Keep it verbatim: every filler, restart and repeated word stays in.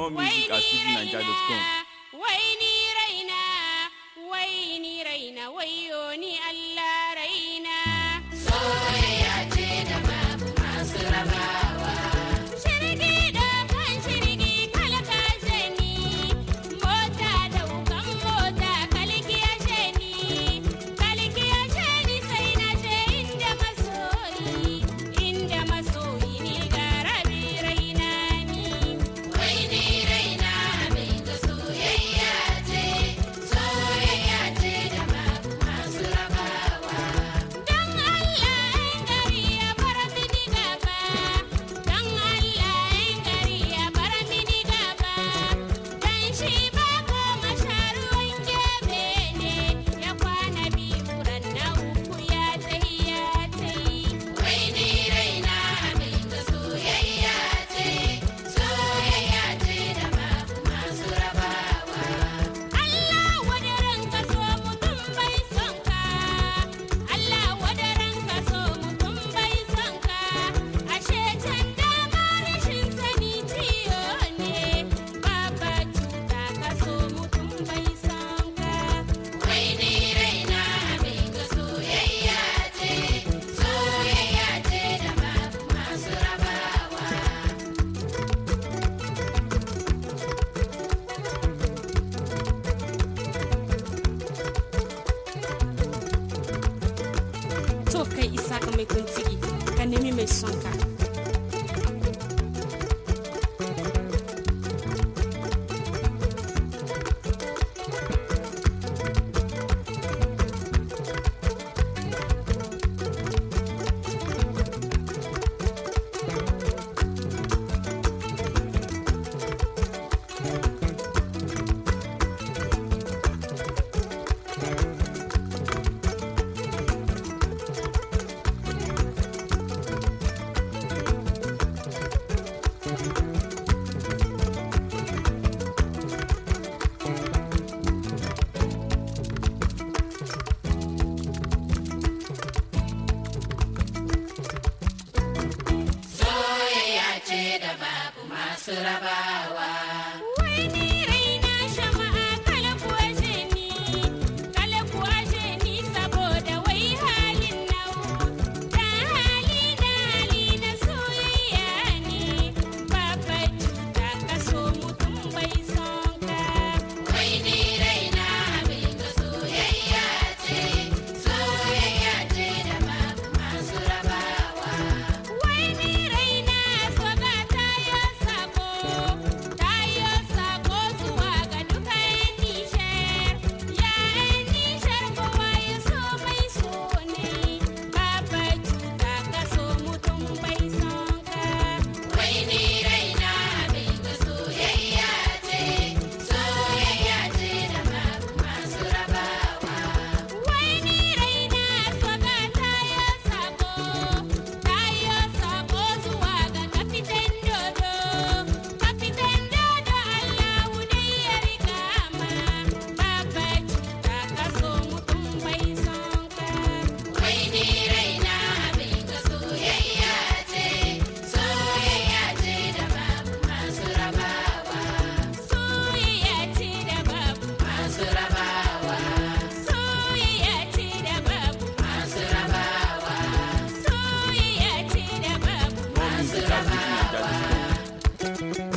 More music at fuji naija dot com. Wai ni raina, wai ni raina, wayo ni Allah raina. Soyayya ce da babu masu rabawa. Shirgi da kan shirgi kalkashe ni, mota da wukan mota kalkiyashe ni, kalkiyashe ni sai na je inda masoyi, inda masoyi ni ga rabi raina ni. Wai ni raina mai ga soyayya ce, soyayya ce da babu masu rabawa. Dan Allah in gari ya bar mini gaba, dan Allah in gari ya bar mini gaba, dan shi ba ko masharuwan gebe ne, ya kwana biyu ran na uku ya tahi ya tahi. Wai ni raina mai ga soyayya ce, soyayya ce da babu masu rabawa. Allah wadaran ka so mutum bai son ka, Allah wadaran ka so mutum bai son ka, ashe can dama rashin sani ciyo ne, baba cuta ka so mutum bai son ka. Wai ni raina mai ga soyayya ce, soyayya ce da babu masu rabawa. To kai isa ka mai kuntigi, ka nemi mai son ka. Soyayya ce da babu masu rabawa. Wai ni raina shama'a kala kuwa je ni, kala kuwa je ni saboda wai halin nau. Da hali na hali na soyayya ne, baba cuta ka so mutum bai son ka. Wai ni raina mai ga soyayya ce, soyayya ce da babu masu rabawa. Wai ni raina soga tayo sako, tayo sako zuwa ga duka yan Nishar. Ya yan Nishar kowa ya so mai so ne, baba cuta ka so mutum bai son ka. Wai ni raina mai ga soyayya ce, soyayya ce da babu masu rabawa. Wai ni raina soga tayo sako, tayo sako zuwa ga kafitan dodo, kafitan dodo Allahu dai ya riga ma, baba cuta ka so mutum bai son ka. Wai ni raina mai ga soyayya ce, soyayya ce da babu masu rabawa. Soyayya ce da babu masu rabawa. Soyayya ce da babu masu rabawa. Soyayya ce da babu More masu music at fuji naija dot com. rabawa.